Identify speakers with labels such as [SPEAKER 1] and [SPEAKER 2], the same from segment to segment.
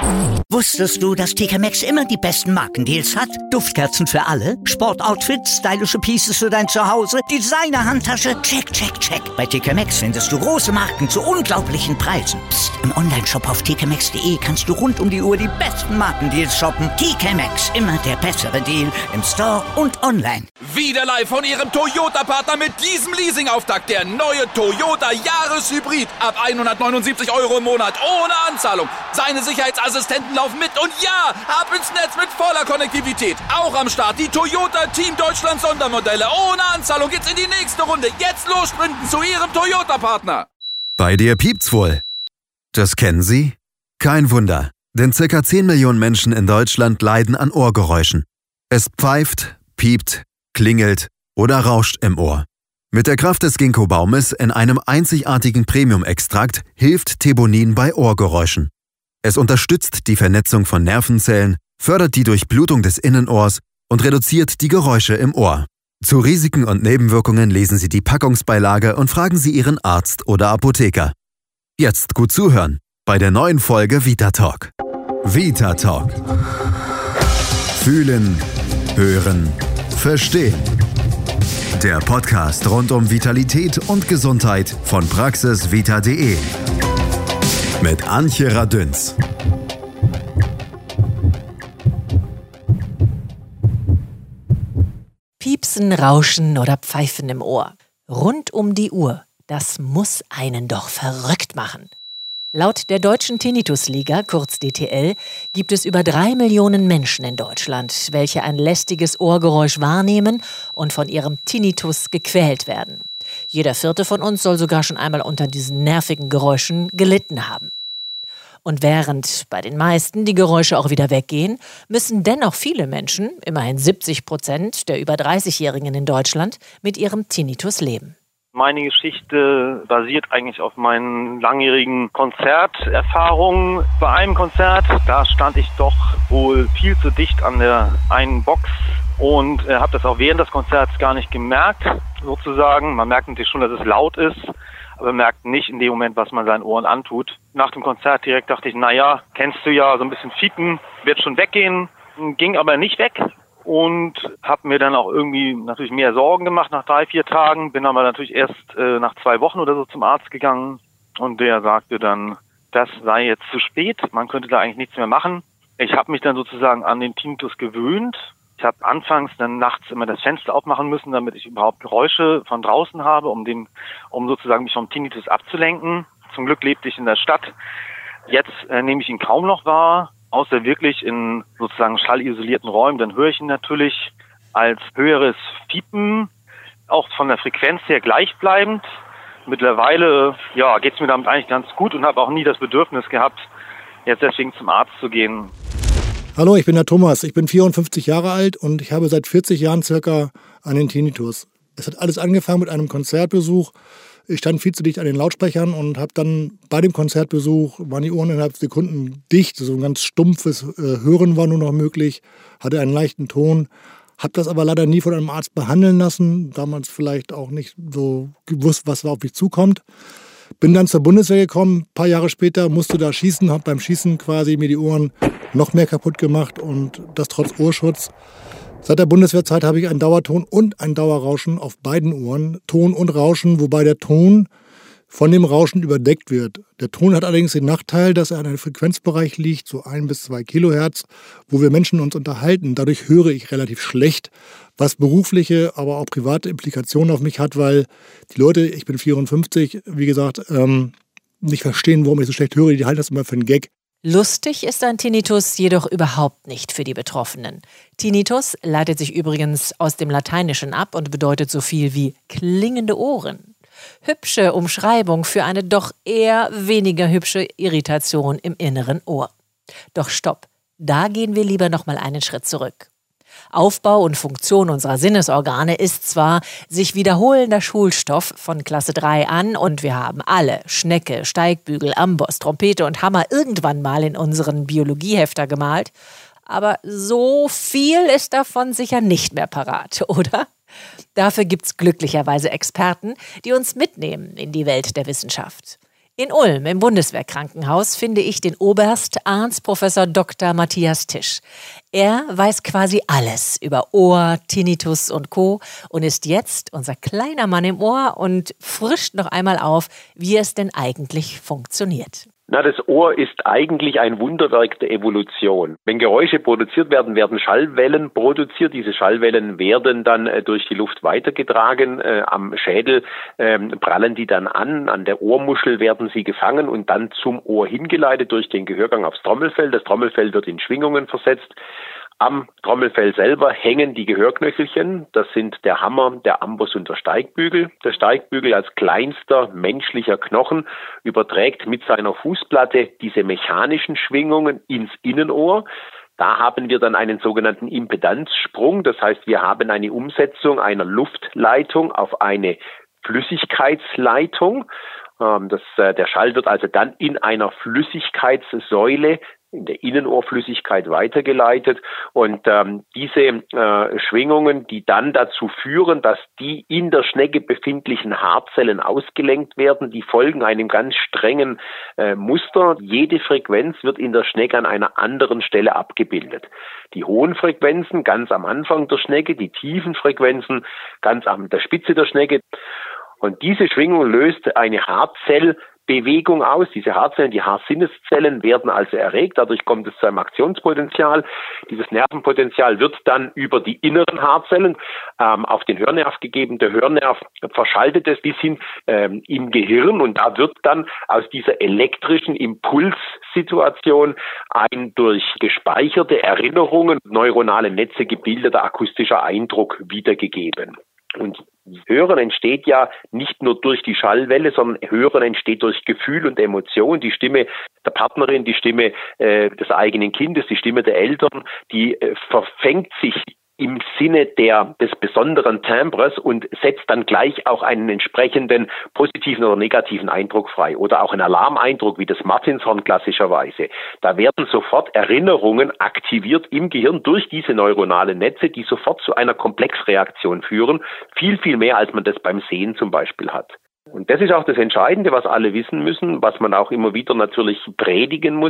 [SPEAKER 1] Wusstest du, dass TK Maxx immer die besten Markendeals hat? Duftkerzen für alle, Sportoutfits, stylische Pieces für dein Zuhause, Designer-Handtasche, check, check, check. Bei TK Maxx findest du große Marken zu unglaublichen Preisen. Psst. Im Onlineshop auf tkmaxx.de kannst du rund um die Uhr die besten Markendeals shoppen. TK Maxx, immer der bessere Deal im Store und online.
[SPEAKER 2] Wieder live von Ihrem Toyota-Partner mit diesem Leasing-Auftakt. Der neue Toyota Jahreshybrid. Ab 179 € im Monat. Ohne Anzahlung. Seine Sicherheitsassistenten laufen mit. Und ja, ab ins Netz mit voller Konnektivität. Auch am Start die Toyota Team Deutschland Sondermodelle. Ohne Anzahlung geht's in die nächste Runde. Jetzt los sprinten zu Ihrem Toyota-Partner.
[SPEAKER 3] Bei dir piept's wohl. Das kennen Sie? Kein Wunder, denn ca. 10 Millionen Menschen in Deutschland leiden an Ohrgeräuschen. Es pfeift, piept, klingelt oder rauscht im Ohr. Mit der Kraft des Ginkgo-Baumes in einem einzigartigen Premium-Extrakt hilft Thebonin bei Ohrgeräuschen. Es unterstützt die Vernetzung von Nervenzellen, fördert die Durchblutung des Innenohrs und reduziert die Geräusche im Ohr. Zu Risiken und Nebenwirkungen lesen Sie die Packungsbeilage und fragen Sie Ihren Arzt oder Apotheker. Jetzt gut zuhören bei der neuen Folge Vita Talk. Vita Talk. Fühlen, hören, verstehen. Der Podcast rund um Vitalität und Gesundheit von praxisvita.de. Mit Antje Radünz.
[SPEAKER 4] Piepsen, Rauschen oder Pfeifen im Ohr. Rund um die Uhr. Das muss einen doch verrückt machen. Laut der Deutschen Tinnitusliga, kurz DTL, gibt es über 3 Millionen Menschen in Deutschland, welche ein lästiges Ohrgeräusch wahrnehmen und von ihrem Tinnitus gequält werden. Jeder 4. von uns soll sogar schon einmal unter diesen nervigen Geräuschen gelitten haben. Und während bei den meisten die Geräusche auch wieder weggehen, müssen dennoch viele Menschen, immerhin 70% der über 30-Jährigen in Deutschland, mit ihrem Tinnitus leben.
[SPEAKER 5] Meine Geschichte basiert eigentlich auf meinen langjährigen Konzerterfahrungen. Bei einem Konzert, da stand ich doch wohl viel zu dicht an der einen Box und habe das auch während des Konzerts gar nicht gemerkt, sozusagen. Man merkt natürlich schon, dass es laut ist, aber merkt nicht in dem Moment, was man seinen Ohren antut. Nach dem Konzert direkt dachte ich, naja, kennst du ja, so ein bisschen Fiepen, wird schon weggehen, ging aber nicht weg. Und habe mir dann auch irgendwie natürlich mehr Sorgen gemacht nach 3-4 Tagen. Bin aber natürlich erst nach 2 Wochen oder so zum Arzt gegangen. Und der sagte dann, das sei jetzt zu spät. Man könnte da eigentlich nichts mehr machen. Ich habe mich dann sozusagen an den Tinnitus gewöhnt. Ich habe anfangs dann nachts immer das Fenster aufmachen müssen, damit ich überhaupt Geräusche von draußen habe, um sozusagen mich vom Tinnitus abzulenken. Zum Glück lebte ich in der Stadt. Jetzt nehme ich ihn kaum noch wahr. Außer wirklich in sozusagen schallisolierten Räumen, dann höre ich ihn natürlich als höheres Fiepen, auch von der Frequenz her gleichbleibend. Mittlerweile geht es mir damit eigentlich ganz gut und habe auch nie das Bedürfnis gehabt, jetzt deswegen zum Arzt zu gehen.
[SPEAKER 6] Hallo, ich bin der Thomas, ich bin 54 Jahre alt und ich habe seit 40 Jahren circa einen Tinnitus. Es hat alles angefangen mit einem Konzertbesuch. Ich stand viel zu dicht an den Lautsprechern und habe dann bei dem Konzertbesuch, waren die Ohren innerhalb Sekunden dicht, so ein ganz stumpfes Hören war nur noch möglich, hatte einen leichten Ton, habe das aber leider nie von einem Arzt behandeln lassen, damals vielleicht auch nicht so gewusst, was da auf mich zukommt. Bin dann zur Bundeswehr gekommen, ein paar Jahre später musste da schießen, habe beim Schießen quasi mir die Ohren noch mehr kaputt gemacht und das trotz Ohrschutz. Seit der Bundeswehrzeit habe ich einen Dauerton und ein Dauerrauschen auf beiden Ohren, Ton und Rauschen, wobei der Ton von dem Rauschen überdeckt wird. Der Ton hat allerdings den Nachteil, dass er in einem Frequenzbereich liegt, so 1 bis 2 Kilohertz, wo wir Menschen uns unterhalten. Dadurch höre ich relativ schlecht, was berufliche, aber auch private Implikationen auf mich hat, weil die Leute, ich bin 54, wie gesagt, nicht verstehen, warum ich so schlecht höre. Die halten das immer für einen Gag.
[SPEAKER 4] Lustig ist ein Tinnitus jedoch überhaupt nicht für die Betroffenen. Tinnitus leitet sich übrigens aus dem Lateinischen ab und bedeutet so viel wie klingende Ohren. Hübsche Umschreibung für eine doch eher weniger hübsche Irritation im inneren Ohr. Doch stopp, da gehen wir lieber noch mal einen Schritt zurück. Aufbau und Funktion unserer Sinnesorgane ist zwar sich wiederholender Schulstoff von Klasse 3 an und wir haben alle Schnecke, Steigbügel, Amboss, Trompete und Hammer irgendwann mal in unseren Biologiehefter gemalt, aber so viel ist davon sicher nicht mehr parat, oder? Dafür gibt's glücklicherweise Experten, die uns mitnehmen in die Welt der Wissenschaft. In Ulm im Bundeswehrkrankenhaus finde ich den Oberst Arzt Professor Dr. Matthias Tisch. Er weiß quasi alles über Ohr, Tinnitus und Co. und ist jetzt unser kleiner Mann im Ohr und frischt noch einmal auf, wie es denn eigentlich funktioniert.
[SPEAKER 7] Das Ohr ist eigentlich ein Wunderwerk der Evolution. Wenn Geräusche produziert werden, werden Schallwellen produziert. Diese Schallwellen werden dann durch die Luft weitergetragen. Am Schädel prallen die dann an der Ohrmuschel werden sie gefangen und dann zum Ohr hingeleitet durch den Gehörgang aufs Trommelfell. Das Trommelfell wird in Schwingungen versetzt. Am Trommelfell selber hängen die Gehörknöchelchen. Das sind der Hammer, der Amboss und der Steigbügel. Der Steigbügel als kleinster menschlicher Knochen überträgt mit seiner Fußplatte diese mechanischen Schwingungen ins Innenohr. Da haben wir dann einen sogenannten Impedanzsprung. Das heißt, wir haben eine Umsetzung einer Luftleitung auf eine Flüssigkeitsleitung. Der Schall wird also dann in einer Flüssigkeitssäule in der Innenohrflüssigkeit weitergeleitet und diese Schwingungen, die dann dazu führen, dass die in der Schnecke befindlichen Haarzellen ausgelenkt werden, die folgen einem ganz strengen Muster. Jede Frequenz wird in der Schnecke an einer anderen Stelle abgebildet. Die hohen Frequenzen ganz am Anfang der Schnecke, die tiefen Frequenzen ganz an der Spitze der Schnecke. Und diese Schwingung löst eine Haarzellbewegung aus. Diese Haarzellen, die Haarsinneszellen werden also erregt. Dadurch kommt es zu einem Aktionspotenzial. Dieses Nervenpotenzial wird dann über die inneren Haarzellen auf den Hörnerv gegeben. Der Hörnerv verschaltet es bis hin im Gehirn und da wird dann aus dieser elektrischen Impulssituation ein durch gespeicherte Erinnerungen, neuronale Netze gebildeter akustischer Eindruck wiedergegeben. Und Hören entsteht ja nicht nur durch die Schallwelle, sondern Hören entsteht durch Gefühl und Emotion. Die Stimme der Partnerin, die Stimme des eigenen Kindes, die Stimme der Eltern, die verfängt sich im Sinne des besonderen Timbres und setzt dann gleich auch einen entsprechenden positiven oder negativen Eindruck frei oder auch einen Alarmeindruck wie das Martinshorn klassischerweise. Da werden sofort Erinnerungen aktiviert im Gehirn durch diese neuronalen Netze, die sofort zu einer Komplexreaktion führen, viel, viel mehr als man das beim Sehen zum Beispiel hat. Und das ist auch das Entscheidende, was alle wissen müssen, was man auch immer wieder natürlich predigen muss.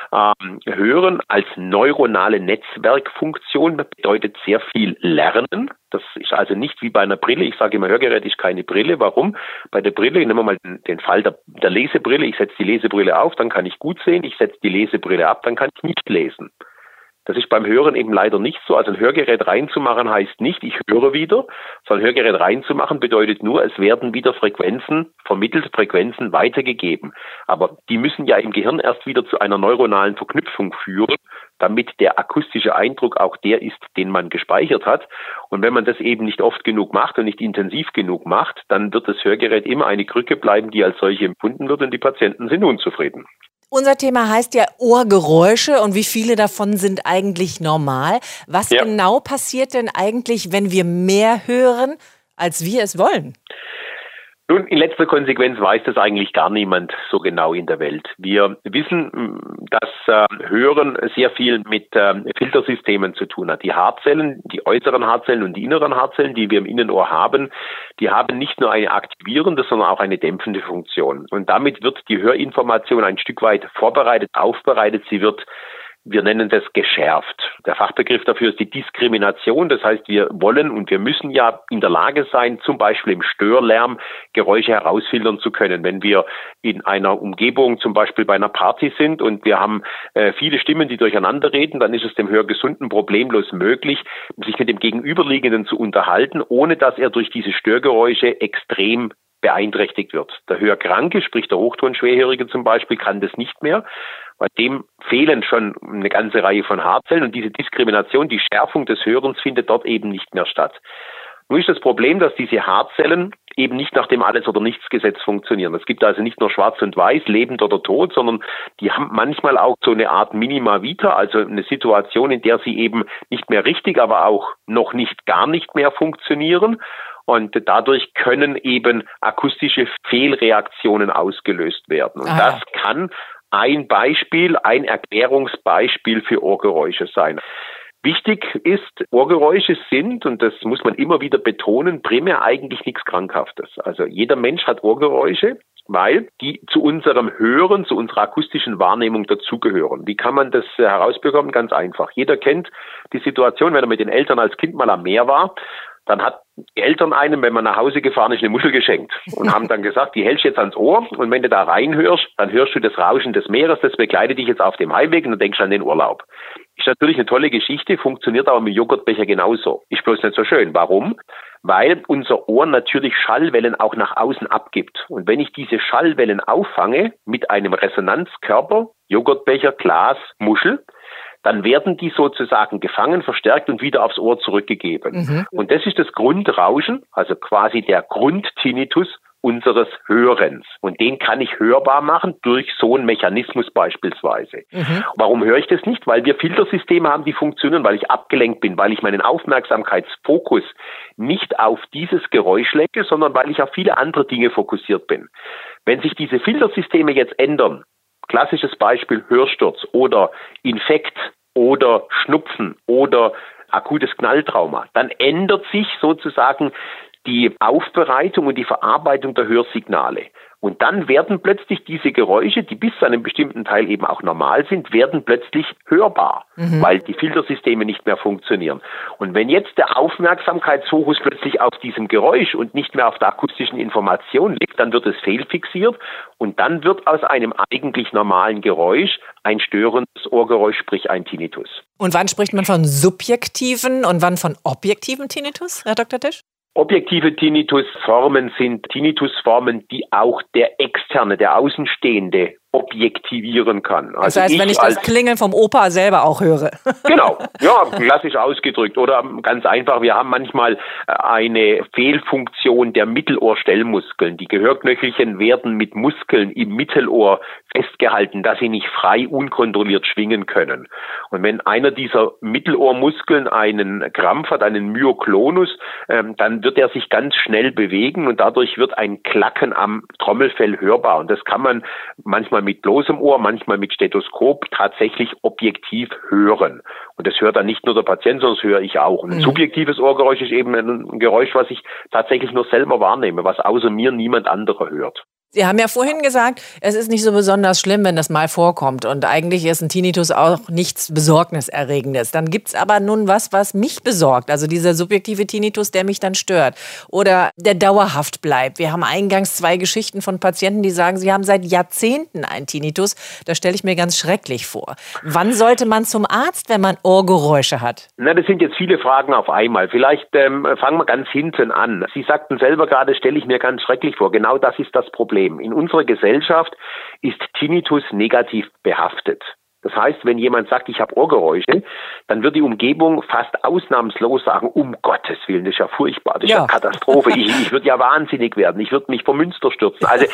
[SPEAKER 7] Hören als neuronale Netzwerkfunktion bedeutet sehr viel Lernen. Das ist also nicht wie bei einer Brille. Ich sage immer, Hörgerät ist keine Brille. Warum? Bei der Brille, nehmen wir mal den Fall der Lesebrille. Ich setze die Lesebrille auf, dann kann ich gut sehen. Ich setze die Lesebrille ab, dann kann ich nicht lesen. Das ist beim Hören eben leider nicht so. Also ein Hörgerät reinzumachen heißt nicht, ich höre wieder, sondern Hörgerät reinzumachen bedeutet nur, es werden wieder Frequenzen vermittelt, Frequenzen weitergegeben. Aber die müssen ja im Gehirn erst wieder zu einer neuronalen Verknüpfung führen, damit der akustische Eindruck auch der ist, den man gespeichert hat. Und wenn man das eben nicht oft genug macht und nicht intensiv genug macht, dann wird das Hörgerät immer eine Krücke bleiben, die als solche empfunden wird und die Patienten sind unzufrieden.
[SPEAKER 4] Unser Thema heißt ja Ohrgeräusche und wie viele davon sind eigentlich normal. Was genau passiert denn eigentlich, wenn wir mehr hören, als wir es wollen?
[SPEAKER 7] Nun, in letzter Konsequenz weiß das eigentlich gar niemand so genau in der Welt. Wir wissen, dass Hören sehr viel mit Filtersystemen zu tun hat. Die Haarzellen, die äußeren Haarzellen und die inneren Haarzellen, die wir im Innenohr haben, die haben nicht nur eine aktivierende, sondern auch eine dämpfende Funktion. Und damit wird die Hörinformation ein Stück weit vorbereitet, aufbereitet. Sie wird, wir nennen das, geschärft. Der Fachbegriff dafür ist die Diskrimination. Das heißt, wir wollen und wir müssen ja in der Lage sein, zum Beispiel im Störlärm Geräusche herausfiltern zu können. Wenn wir in einer Umgebung, zum Beispiel bei einer Party sind und wir haben viele Stimmen, die durcheinander reden, dann ist es dem Hörgesunden problemlos möglich, sich mit dem Gegenüberliegenden zu unterhalten, ohne dass er durch diese Störgeräusche extrem beeinträchtigt wird. Der Hörkranke, sprich der Hochtonschwerhörige zum Beispiel, kann das nicht mehr. Bei dem fehlen schon eine ganze Reihe von Haarzellen und diese Diskrimination, die Schärfung des Hörens findet dort eben nicht mehr statt. Nun ist das Problem, dass diese Haarzellen eben nicht nach dem Alles-oder-Nichts-Gesetz funktionieren. Es gibt also nicht nur schwarz und weiß, lebend oder tot, sondern die haben manchmal auch so eine Art Minima Vita, also eine Situation, in der sie eben nicht mehr richtig, aber auch noch nicht gar nicht mehr funktionieren. Und dadurch können eben akustische Fehlreaktionen ausgelöst werden. Und das kann ein Erklärungsbeispiel für Ohrgeräusche sein. Wichtig ist, Ohrgeräusche sind, und das muss man immer wieder betonen, primär eigentlich nichts Krankhaftes. Also jeder Mensch hat Ohrgeräusche, weil die zu unserem Hören, zu unserer akustischen Wahrnehmung dazugehören. Wie kann man das herausbekommen? Ganz einfach. Jeder kennt die Situation, wenn er mit den Eltern als Kind mal am Meer war, dann hat die Eltern einem, wenn man nach Hause gefahren ist, eine Muschel geschenkt und haben dann gesagt, die hältst du jetzt ans Ohr und wenn du da reinhörst, dann hörst du das Rauschen des Meeres, das begleitet dich jetzt auf dem Heimweg und dann denkst du an den Urlaub. Ist natürlich eine tolle Geschichte, funktioniert aber mit Joghurtbecher genauso. Ist bloß nicht so schön. Warum? Weil unser Ohr natürlich Schallwellen auch nach außen abgibt. Und wenn ich diese Schallwellen auffange mit einem Resonanzkörper, Joghurtbecher, Glas, Muschel, dann werden die sozusagen gefangen, verstärkt und wieder aufs Ohr zurückgegeben. Und das ist das Grundrauschen, also quasi der Grundtinnitus unseres Hörens. Und den kann ich hörbar machen durch so einen Mechanismus beispielsweise. Warum höre ich das nicht? Weil wir Filtersysteme haben, die funktionieren, weil ich abgelenkt bin, weil ich meinen Aufmerksamkeitsfokus nicht auf dieses Geräusch lege, sondern weil ich auf viele andere Dinge fokussiert bin. Wenn sich diese Filtersysteme jetzt ändern, klassisches Beispiel Hörsturz oder Infekt oder Schnupfen oder akutes Knalltrauma, dann ändert sich sozusagen die Aufbereitung und die Verarbeitung der Hörsignale. Und dann werden plötzlich diese Geräusche, die bis zu einem bestimmten Teil eben auch normal sind, werden plötzlich hörbar, weil die Filtersysteme nicht mehr funktionieren. Und wenn jetzt der Aufmerksamkeitsfokus plötzlich auf diesem Geräusch und nicht mehr auf der akustischen Information liegt, dann wird es fehlfixiert und dann wird aus einem eigentlich normalen Geräusch ein störendes Ohrgeräusch, sprich ein Tinnitus.
[SPEAKER 4] Und wann spricht man von subjektiven und wann von objektiven Tinnitus, Herr Dr. Tisch?
[SPEAKER 7] Objektive Tinnitusformen sind Tinnitusformen, die auch der Externe, der Außenstehende objektivieren kann.
[SPEAKER 4] Also das heißt, wenn ich das Klingeln vom Opa selber auch höre.
[SPEAKER 7] Genau, ja, klassisch ausgedrückt. Oder ganz einfach, wir haben manchmal eine Fehlfunktion der Mittelohrstellmuskeln. Die Gehörknöchelchen werden mit Muskeln im Mittelohr festgehalten, dass sie nicht frei, unkontrolliert schwingen können. Und wenn einer dieser Mittelohrmuskeln einen Krampf hat, einen Myoklonus, dann wird er sich ganz schnell bewegen und dadurch wird ein Klacken am Trommelfell hörbar. Und das kann man manchmal mit bloßem Ohr, manchmal mit Stethoskop tatsächlich objektiv hören. Und das hört dann nicht nur der Patient, sondern das höre ich auch. Und ein subjektives Ohrgeräusch ist eben ein Geräusch, was ich tatsächlich nur selber wahrnehme, was außer mir niemand anderer hört.
[SPEAKER 4] Sie haben ja vorhin gesagt, es ist nicht so besonders schlimm, wenn das mal vorkommt. Und eigentlich ist ein Tinnitus auch nichts Besorgniserregendes. Dann gibt's aber nun was mich besorgt. Also dieser subjektive Tinnitus, der mich dann stört. Oder der dauerhaft bleibt. Wir haben eingangs 2 Geschichten von Patienten, die sagen, sie haben seit Jahrzehnten einen Tinnitus. Das stelle ich mir ganz schrecklich vor. Wann sollte man zum Arzt, wenn man Ohrgeräusche hat?
[SPEAKER 7] Na, das sind jetzt viele Fragen auf einmal. Vielleicht fangen wir ganz hinten an. Sie sagten selber gerade, stelle ich mir ganz schrecklich vor. Genau das ist das Problem. In unserer Gesellschaft ist Tinnitus negativ behaftet. Das heißt, wenn jemand sagt, ich habe Ohrgeräusche, dann wird die Umgebung fast ausnahmslos sagen, um Gottes Willen, das ist ja furchtbar, das ist ja Katastrophe, ich würde ja wahnsinnig werden, ich würde mich vor Münster stürzen. Also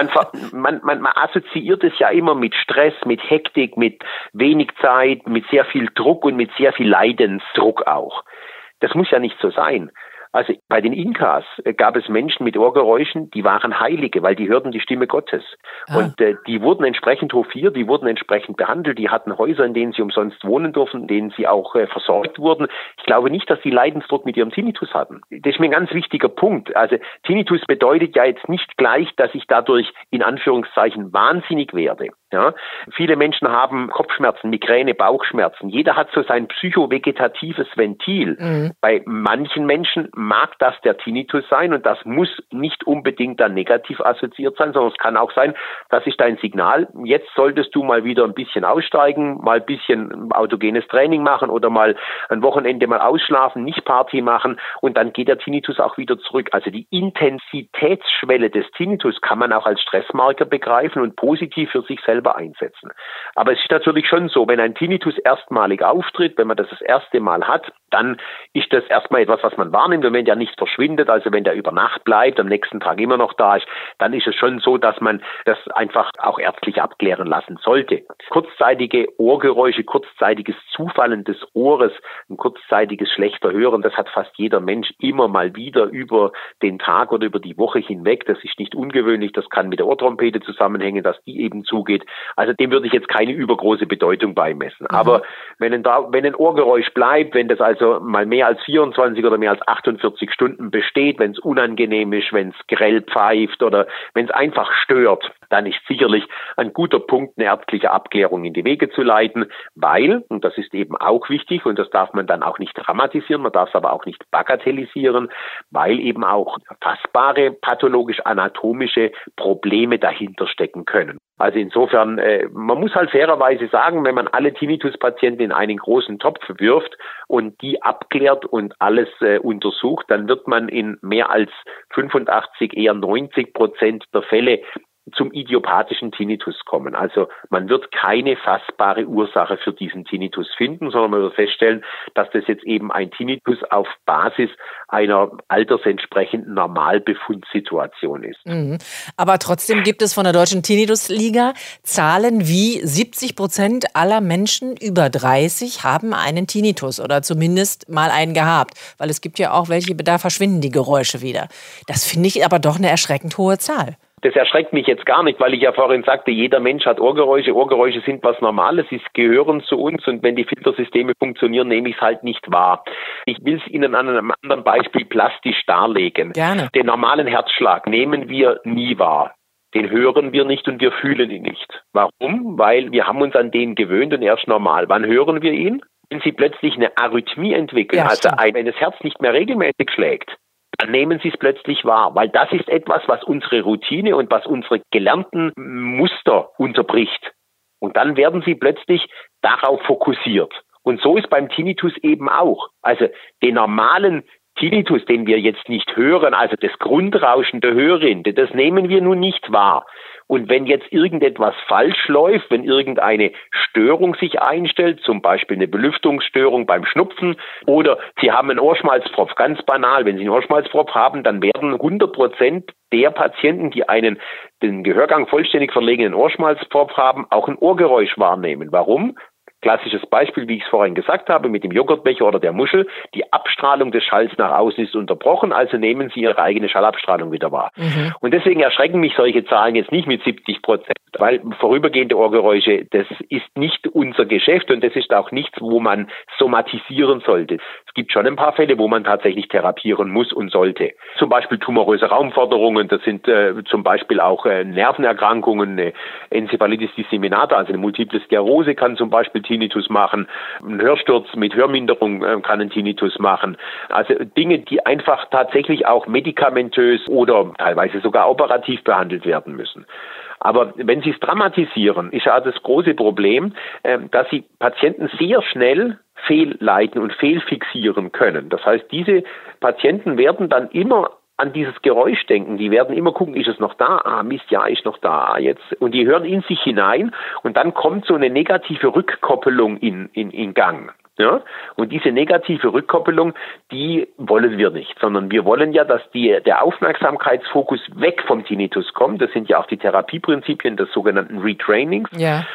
[SPEAKER 7] man assoziiert es ja immer mit Stress, mit Hektik, mit wenig Zeit, mit sehr viel Druck und mit sehr viel Leidensdruck auch. Das muss ja nicht so sein. Also bei den Inkas gab es Menschen mit Ohrgeräuschen, die waren Heilige, weil die hörten die Stimme Gottes. Und die wurden entsprechend hofiert, die wurden entsprechend behandelt, die hatten Häuser, in denen sie umsonst wohnen durften, in denen sie auch versorgt wurden. Ich glaube nicht, dass sie Leidensdruck mit ihrem Tinnitus hatten. Das ist mir ein ganz wichtiger Punkt. Also Tinnitus bedeutet ja jetzt nicht gleich, dass ich dadurch in Anführungszeichen wahnsinnig werde. Ja, viele Menschen haben Kopfschmerzen, Migräne, Bauchschmerzen. Jeder hat so sein psychovegetatives Ventil. Bei manchen Menschen mag das der Tinnitus sein und das muss nicht unbedingt dann negativ assoziiert sein, sondern es kann auch sein, das ist dein Signal, jetzt solltest du mal wieder ein bisschen aussteigen, mal ein bisschen autogenes Training machen oder mal ein Wochenende mal ausschlafen, nicht Party machen und dann geht der Tinnitus auch wieder zurück. Also die Intensitätsschwelle des Tinnitus kann man auch als Stressmarker begreifen und positiv für sich selber einsetzen. Aber es ist natürlich schon so, wenn ein Tinnitus erstmalig auftritt, wenn man das erste Mal hat, dann ist das erstmal etwas, was man wahrnimmt und wenn der nicht verschwindet, also wenn der über Nacht bleibt, am nächsten Tag immer noch da ist, dann ist es schon so, dass man das einfach auch ärztlich abklären lassen sollte. Kurzzeitige Ohrgeräusche, kurzzeitiges Zufallen des Ohres, ein kurzzeitiges schlechter Hören, das hat fast jeder Mensch immer mal wieder über den Tag oder über die Woche hinweg. Das ist nicht ungewöhnlich, das kann mit der Ohrtrompete zusammenhängen, dass die eben zugeht. Also dem würde ich jetzt keine übergroße Bedeutung beimessen. Aber wenn ein Ohrgeräusch bleibt, wenn das also mal mehr als 24 oder mehr als 48 Stunden besteht, wenn es unangenehm ist, wenn es grell pfeift oder wenn es einfach stört, dann ist sicherlich ein guter Punkt, eine ärztliche Abklärung in die Wege zu leiten, weil, und das ist eben auch wichtig und das darf man dann auch nicht dramatisieren, man darf es aber auch nicht bagatellisieren, weil eben auch fassbare pathologisch-anatomische Probleme dahinter stecken können. Also insofern, man muss halt fairerweise sagen, wenn man alle Tinnitus-Patienten in einen großen Topf wirft und die abklärt und alles untersucht, dann wird man in mehr als 85, eher 90% der Fälle zum idiopathischen Tinnitus kommen. Also man wird keine fassbare Ursache für diesen Tinnitus finden, sondern man wird feststellen, dass das jetzt eben ein Tinnitus auf Basis einer altersentsprechenden Normalbefundsituation ist.
[SPEAKER 4] Aber trotzdem gibt es von der Deutschen Tinnitus-Liga Zahlen wie 70% aller Menschen über 30 haben einen Tinnitus oder zumindest mal einen gehabt. Weil es gibt ja auch welche, da verschwinden die Geräusche wieder. Das finde ich aber doch eine erschreckend hohe Zahl.
[SPEAKER 7] Das erschreckt mich jetzt gar nicht, weil ich ja vorhin sagte, jeder Mensch hat Ohrgeräusche. Ohrgeräusche sind was Normales, sie gehören zu uns und wenn die Filtersysteme funktionieren, nehme ich es halt nicht wahr. Ich will es Ihnen an einem anderen Beispiel plastisch darlegen.
[SPEAKER 4] Gerne.
[SPEAKER 7] Den normalen Herzschlag nehmen wir nie wahr. Den hören wir nicht und wir fühlen ihn nicht. Warum? Weil wir haben uns an den gewöhnt und er ist normal. Wann hören wir ihn? Wenn Sie plötzlich eine Arrhythmie entwickeln,
[SPEAKER 4] ja,
[SPEAKER 7] also wenn das Herz nicht mehr regelmäßig schlägt, dann nehmen Sie es plötzlich wahr, weil das ist etwas, was unsere Routine und was unsere gelernten Muster unterbricht. Und dann werden Sie plötzlich darauf fokussiert. Und so ist beim Tinnitus eben auch. Also den normalen Tinnitus, den wir jetzt nicht hören, also das Grundrauschen der Hörrinde, das nehmen wir nun nicht wahr. Und wenn jetzt irgendetwas falsch läuft, wenn irgendeine Störung sich einstellt, zum Beispiel eine Belüftungsstörung beim Schnupfen oder Sie haben einen Ohrsmalzpropf, ganz banal, wenn Sie einen Ohrsmalzpropf haben, dann werden 100% der Patienten, die den Gehörgang vollständig verlegenen Ohrsmalzpropf haben, auch ein Ohrgeräusch wahrnehmen. Warum? Klassisches Beispiel, wie ich es vorhin gesagt habe, mit dem Joghurtbecher oder der Muschel. Die Abstrahlung des Schalls nach außen ist unterbrochen, also nehmen Sie Ihre eigene Schallabstrahlung wieder wahr. Und deswegen erschrecken mich solche Zahlen jetzt nicht mit 70%, weil vorübergehende Ohrgeräusche, das ist nicht unser Geschäft und das ist auch nichts, wo man somatisieren sollte. Es gibt schon ein paar Fälle, wo man tatsächlich therapieren muss und sollte. Zum Beispiel tumoröse Raumforderungen, das sind zum Beispiel auch Nervenerkrankungen, eine Enzephalitis disseminata, also eine Multiple Sklerose kann zum Beispiel Tinnitus machen, ein Hörsturz mit Hörminderung kann einen Tinnitus machen. Also Dinge, die einfach tatsächlich auch medikamentös oder teilweise sogar operativ behandelt werden müssen. Aber wenn Sie es dramatisieren, ist ja das große Problem, dass Sie Patienten sehr schnell fehlleiten und fehlfixieren können. Das heißt, diese Patienten werden dann immer an dieses Geräusch denken. Die werden immer gucken, ist es noch da? Ah, Mist, ja, ist noch da jetzt. Und die hören in sich hinein und dann kommt so eine negative Rückkoppelung in Gang. Ja? Und diese negative Rückkoppelung, die wollen wir nicht, sondern wir wollen ja, dass der Aufmerksamkeitsfokus weg vom Tinnitus kommt. Das sind ja auch die Therapieprinzipien des sogenannten Retrainings,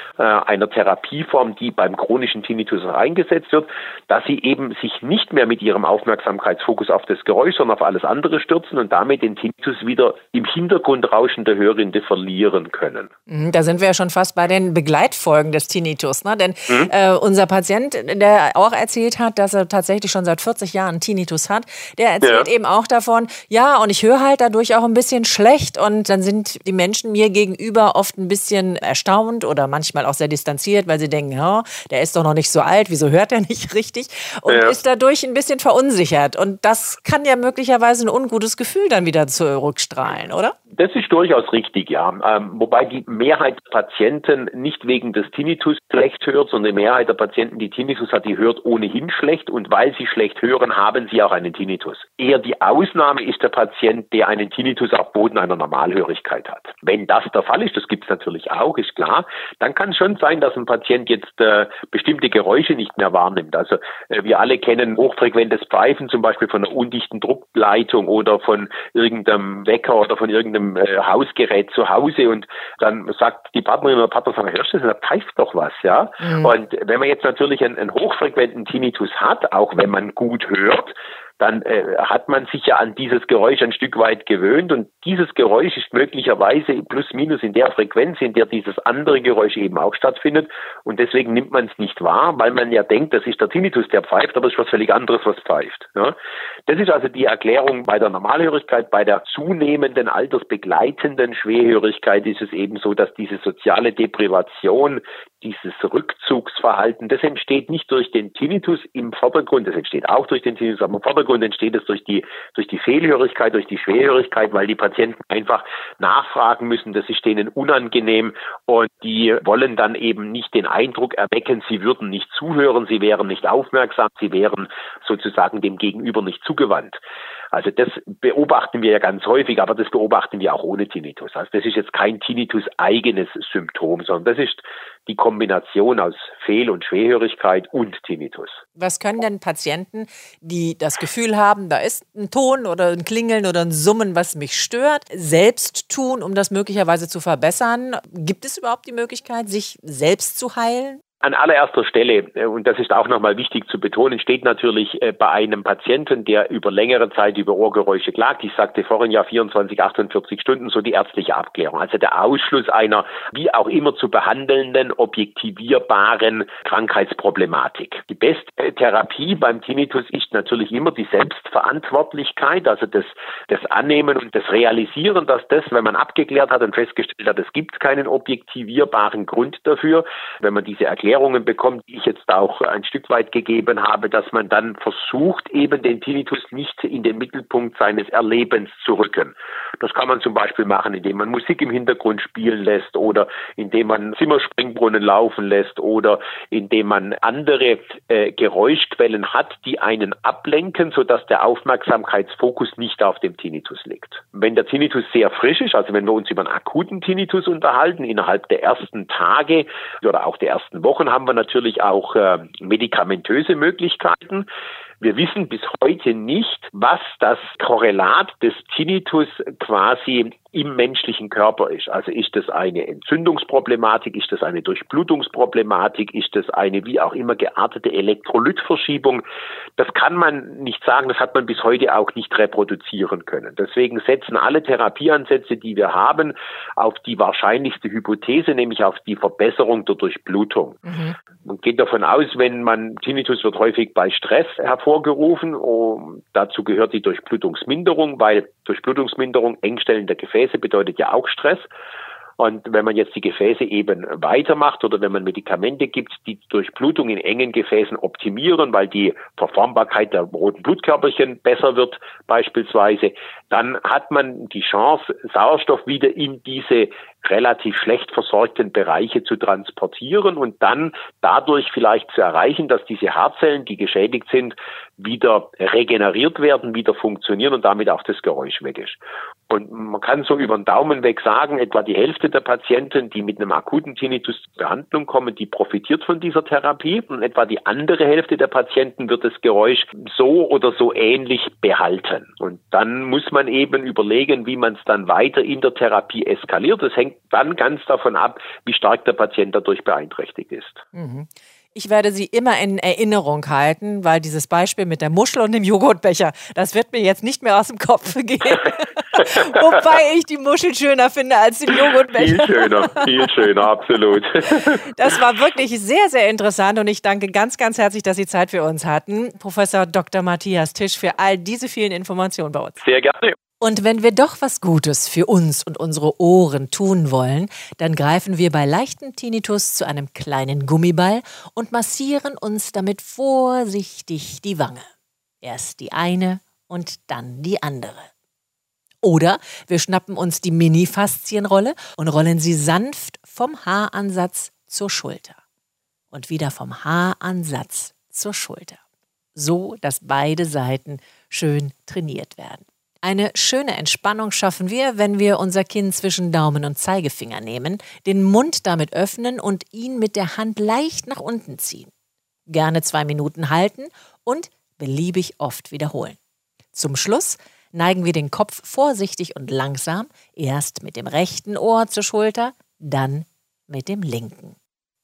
[SPEAKER 7] einer Therapieform, die beim chronischen Tinnitus eingesetzt wird, dass sie eben sich nicht mehr mit ihrem Aufmerksamkeitsfokus auf das Geräusch, sondern auf alles andere stürzen und damit den Tinnitus wieder im Hintergrundrauschen der Hörrinde verlieren können.
[SPEAKER 4] Da sind wir ja schon fast bei den Begleitfolgen des Tinnitus, ne? Denn unser Patient, der auch erzählt hat, dass er tatsächlich schon seit 40 Jahren Tinnitus hat, der erzählt eben auch davon, ja, und ich höre halt dadurch auch ein bisschen schlecht und dann sind die Menschen mir gegenüber oft ein bisschen erstaunt oder manchmal auch sehr distanziert, weil sie denken, ja, der ist doch noch nicht so alt, wieso hört er nicht richtig? Und ist dadurch ein bisschen verunsichert. Und das kann ja möglicherweise ein ungutes Gefühl dann wieder zurückstrahlen, oder?
[SPEAKER 7] Das ist durchaus richtig, ja. Wobei die Mehrheit der Patienten nicht wegen des Tinnitus schlecht hört, sondern die Mehrheit der Patienten, die Tinnitus hat, die hört ohnehin schlecht und weil sie schlecht hören, haben sie auch einen Tinnitus. Eher die Ausnahme ist der Patient, der einen Tinnitus auf Boden einer Normalhörigkeit hat. Wenn das der Fall ist, das gibt es natürlich auch, ist klar, dann kann es schon sein, dass ein Patient jetzt bestimmte Geräusche nicht mehr wahrnimmt. Also wir alle kennen hochfrequentes Pfeifen, zum Beispiel von einer undichten Druckleitung oder von irgendeinem Wecker oder von irgendeinem Hausgerät zu Hause und dann sagt die Partnerin oder Partner, hörst du das, da pfeift doch was, ja? Und wenn man jetzt natürlich einen hochfrequenten Tinnitus hat, auch wenn man gut hört, dann hat man sich ja an dieses Geräusch ein Stück weit gewöhnt und dieses Geräusch ist möglicherweise plus minus in der Frequenz, in der dieses andere Geräusch eben auch stattfindet und deswegen nimmt man es nicht wahr, weil man ja denkt, das ist der Tinnitus, der pfeift, aber es ist was völlig anderes, was pfeift. Ja? Das ist also die Erklärung bei der Normalhörigkeit. Bei der zunehmenden altersbegleitenden Schwerhörigkeit ist es eben so, dass diese soziale Deprivation, dieses Rückzugsverhalten, das entsteht nicht durch den Tinnitus im Vordergrund, das entsteht auch durch den Tinnitus, aber im Vordergrund entsteht es durch die Fehlhörigkeit, durch die Schwerhörigkeit, weil die Patienten einfach nachfragen müssen, das ist denen unangenehm und die wollen dann eben nicht den Eindruck erwecken, sie würden nicht zuhören, sie wären nicht aufmerksam, sie wären sozusagen dem Gegenüber nicht zugewandt. Also das beobachten wir ja ganz häufig, aber das beobachten wir auch ohne Tinnitus. Also das ist jetzt kein Tinnitus-eigenes Symptom, sondern das ist die Kombination aus Fehl- und Schwerhörigkeit und Tinnitus.
[SPEAKER 4] Was können denn Patienten, die das Gefühl haben, da ist ein Ton oder ein Klingeln oder ein Summen, was mich stört, selbst tun, um das möglicherweise zu verbessern? Gibt es überhaupt die Möglichkeit, sich selbst zu heilen?
[SPEAKER 7] An allererster Stelle, und das ist auch nochmal wichtig zu betonen, steht natürlich bei einem Patienten, der über längere Zeit über Ohrgeräusche klagt. Ich sagte vorhin ja 24, 48 Stunden, so die ärztliche Abklärung. Also der Ausschluss einer wie auch immer zu behandelnden, objektivierbaren Krankheitsproblematik. Die beste Therapie beim Tinnitus ist natürlich immer die Selbstverantwortlichkeit, also das Annehmen und das Realisieren, dass das, wenn man abgeklärt hat und festgestellt hat, es gibt keinen objektivierbaren Grund dafür, wenn man diese Erklärungen bekommt, die ich jetzt auch ein Stück weit gegeben habe, dass man dann versucht, eben den Tinnitus nicht in den Mittelpunkt seines Erlebens zu rücken. Das kann man zum Beispiel machen, indem man Musik im Hintergrund spielen lässt oder indem man Zimmerspringbrunnen laufen lässt oder indem man andere Geräuschquellen hat, die einen ablenken, sodass der Aufmerksamkeitsfokus nicht auf dem Tinnitus liegt. Wenn der Tinnitus sehr frisch ist, also wenn wir uns über einen akuten Tinnitus unterhalten, innerhalb der ersten Tage oder auch der ersten Wochen, haben wir natürlich auch medikamentöse Möglichkeiten. Wir wissen bis heute nicht, was das Korrelat des Tinnitus quasi im menschlichen Körper ist. Also ist das eine Entzündungsproblematik, ist das eine Durchblutungsproblematik, ist das eine wie auch immer geartete Elektrolytverschiebung? Das kann man nicht sagen, das hat man bis heute auch nicht reproduzieren können. Deswegen setzen alle Therapieansätze, die wir haben, auf die wahrscheinlichste Hypothese, nämlich auf die Verbesserung der Durchblutung. Man geht davon aus, Tinnitus wird häufig bei Stress hervorgerufen, dazu gehört die Durchblutungsminderung, weil Durchblutungsminderung, Engstellen der Gefäße bedeutet ja auch Stress. Und wenn man jetzt die Gefäße eben weitermacht oder wenn man Medikamente gibt, die Durchblutung in engen Gefäßen optimieren, weil die Verformbarkeit der roten Blutkörperchen besser wird beispielsweise, dann hat man die Chance, Sauerstoff wieder in diese relativ schlecht versorgten Bereiche zu transportieren und dann dadurch vielleicht zu erreichen, dass diese Haarzellen, die geschädigt sind, wieder regeneriert werden, wieder funktionieren und damit auch das Geräusch weg ist. Und man kann so über den Daumen weg sagen, etwa die Hälfte der Patienten, die mit einem akuten Tinnitus zur Behandlung kommen, die profitiert von dieser Therapie und etwa die andere Hälfte der Patienten wird das Geräusch so oder so ähnlich behalten. Und dann muss man eben überlegen, wie man es dann weiter in der Therapie eskaliert. Das hängt dann ganz davon ab, wie stark der Patient dadurch beeinträchtigt ist.
[SPEAKER 4] Ich werde Sie immer in Erinnerung halten, weil dieses Beispiel mit der Muschel und dem Joghurtbecher, das wird mir jetzt nicht mehr aus dem Kopf gehen. Wobei ich die Muschel schöner finde als den Joghurtbecher.
[SPEAKER 7] Viel schöner, absolut.
[SPEAKER 4] Das war wirklich sehr, sehr interessant und ich danke ganz, ganz herzlich, dass Sie Zeit für uns hatten. Professor Dr. Matthias Tisch für all diese vielen Informationen bei uns.
[SPEAKER 7] Sehr gerne.
[SPEAKER 4] Und wenn wir doch was Gutes für uns und unsere Ohren tun wollen, dann greifen wir bei leichtem Tinnitus zu einem kleinen Gummiball und massieren uns damit vorsichtig die Wange. Erst die eine und dann die andere. Oder wir schnappen uns die Mini-Faszienrolle und rollen sie sanft vom Haaransatz zur Schulter. Und wieder vom Haaransatz zur Schulter. So, dass beide Seiten schön trainiert werden. Eine schöne Entspannung schaffen wir, wenn wir unser Kinn zwischen Daumen und Zeigefinger nehmen, den Mund damit öffnen und ihn mit der Hand leicht nach unten ziehen. Gerne 2 Minuten halten und beliebig oft wiederholen. Zum Schluss neigen wir den Kopf vorsichtig und langsam, erst mit dem rechten Ohr zur Schulter, dann mit dem linken.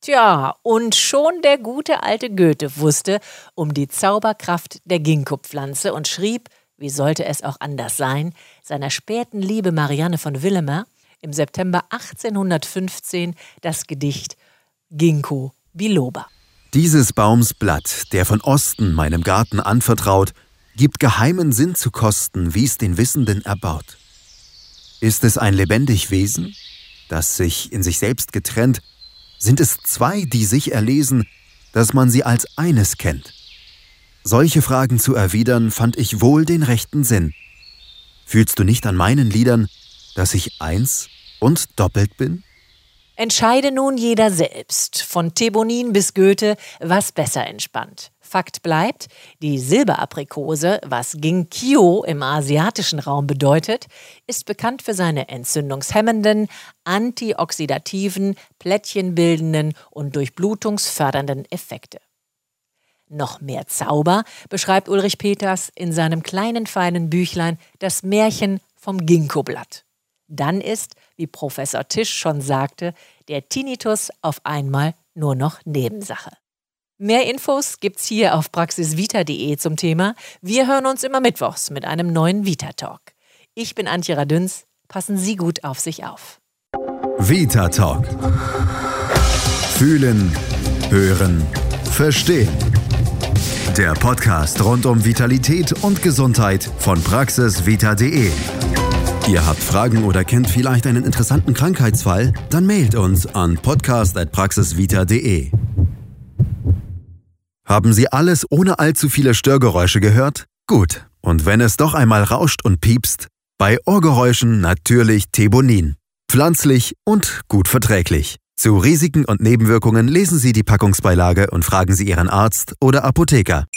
[SPEAKER 4] Tja, und schon der gute alte Goethe wusste um die Zauberkraft der Ginkgo-Pflanze und schrieb, wie sollte es auch anders sein, seiner späten Liebe Marianne von Villemer im September 1815 das Gedicht Ginkgo biloba.
[SPEAKER 3] Dieses Baums Blatt, der von Osten meinem Garten anvertraut, gibt geheimen Sinn zu kosten, wie's den Wissenden erbaut. Ist es ein lebendig Wesen, das sich in sich selbst getrennt? Sind es zwei, die sich erlesen, dass man sie als eines kennt? Solche Fragen zu erwidern, fand ich wohl den rechten Sinn. Fühlst du nicht an meinen Liedern, dass ich eins und doppelt bin?
[SPEAKER 4] Entscheide nun jeder selbst, von Thebonin bis Goethe, was besser entspannt. Fakt bleibt, die Silberaprikose, was Ginkgo im asiatischen Raum bedeutet, ist bekannt für seine entzündungshemmenden, antioxidativen, plättchenbildenden und durchblutungsfördernden Effekte. Noch mehr Zauber beschreibt Ulrich Peters in seinem kleinen feinen Büchlein Das Märchen vom Ginkgo-Blatt. Dann ist, wie Professor Tisch schon sagte, der Tinnitus auf einmal nur noch Nebensache. Mehr Infos gibt's hier auf praxisvita.de zum Thema. Wir hören uns immer mittwochs mit einem neuen Vita-Talk. Ich bin Antje Radünz. Passen Sie gut auf sich auf.
[SPEAKER 3] Vita Talk. Fühlen, hören, verstehen. Der Podcast rund um Vitalität und Gesundheit von praxisvita.de. Ihr habt Fragen oder kennt vielleicht einen interessanten Krankheitsfall? Dann mailt uns an podcast@praxisvita.de. Haben Sie alles ohne allzu viele Störgeräusche gehört? Gut. Und wenn es doch einmal rauscht und piepst? Bei Ohrgeräuschen natürlich Thebonin. Pflanzlich und gut verträglich. Zu Risiken und Nebenwirkungen lesen Sie die Packungsbeilage und fragen Sie Ihren Arzt oder Apotheker.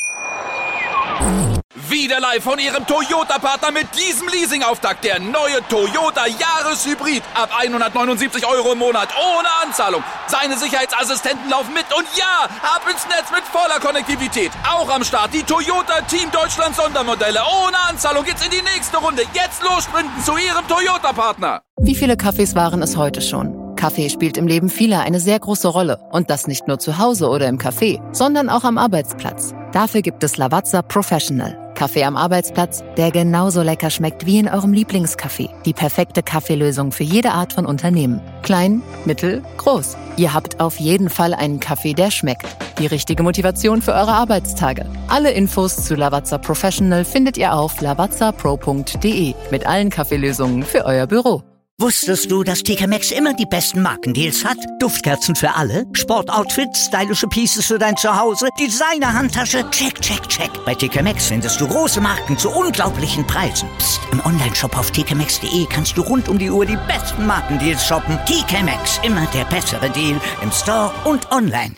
[SPEAKER 2] Wieder live von Ihrem Toyota-Partner mit diesem Leasing-Auftakt. Der neue Toyota Jahreshybrid. Ab 179 € im Monat. Ohne Anzahlung. Seine Sicherheitsassistenten laufen mit. Und ja, ab ins Netz mit voller Konnektivität. Auch am Start die Toyota Team Deutschland Sondermodelle. Ohne Anzahlung geht's in die nächste Runde. Jetzt los sprinten zu Ihrem Toyota-Partner.
[SPEAKER 8] Wie viele Kaffees waren es heute schon? Kaffee spielt im Leben vieler eine sehr große Rolle. Und das nicht nur zu Hause oder im Café, sondern auch am Arbeitsplatz. Dafür gibt es Lavazza Professional. Kaffee am Arbeitsplatz, der genauso lecker schmeckt wie in eurem Lieblingscafé. Die perfekte Kaffeelösung für jede Art von Unternehmen. Klein, mittel, groß. Ihr habt auf jeden Fall einen Kaffee, der schmeckt. Die richtige Motivation für eure Arbeitstage. Alle Infos zu Lavazza Professional findet ihr auf lavazzapro.de mit allen Kaffeelösungen für euer Büro.
[SPEAKER 1] Wusstest du, dass TK Maxx immer die besten Markendeals hat? Duftkerzen für alle, Sportoutfits, stylische Pieces für dein Zuhause, Designer-Handtasche, check, check, check. Bei TK Maxx findest du große Marken zu unglaublichen Preisen. Psst. Im Onlineshop auf tkmaxx.de kannst du rund um die Uhr die besten Markendeals shoppen. TK Maxx, immer der bessere Deal im Store und online.